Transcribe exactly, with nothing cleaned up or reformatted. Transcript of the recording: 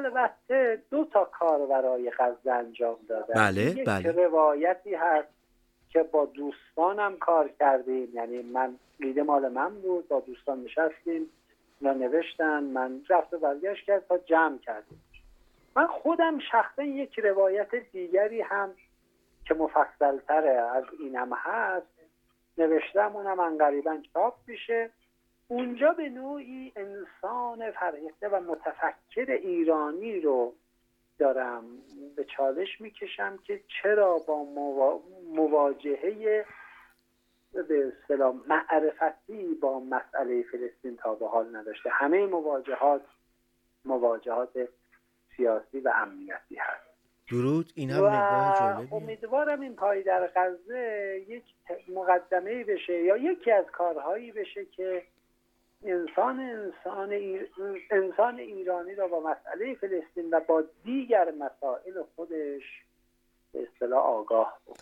البته دو تا کار برای غزه انجام دادم. بله یک بله. روایتی هست که با دوستانم کار کردیم، یعنی من ایده مال من بود، با دوستان نشستیم اینا نوشتن، من رفت و برگشت کرد تا جمع کردیم. من خودم شخصا یک روایت دیگری هم که مفصل‌تره از این هم هست نوشتم، اونم انقریبا چاپ میشه. اونجا به نوعی انسان فرهیخته و متفکر ایرانی رو دارم به چالش میکشم که چرا با مواجهه به اصطلاح معرفتی با مسئله فلسطین تا به حال نداشته. همه مواجهات مواجهات سیاسی و امنیتی هست. درود، این هم نگاه جالبیه. امیدوارم این پای در غزه یک مقدمه‌ای بشه یا یکی از کارهایی بشه که انسان انسان ایر... انسان ایرانی را با مسئله فلسطین و با دیگر مسائل خودش به اصطلاح آگاه بکنه.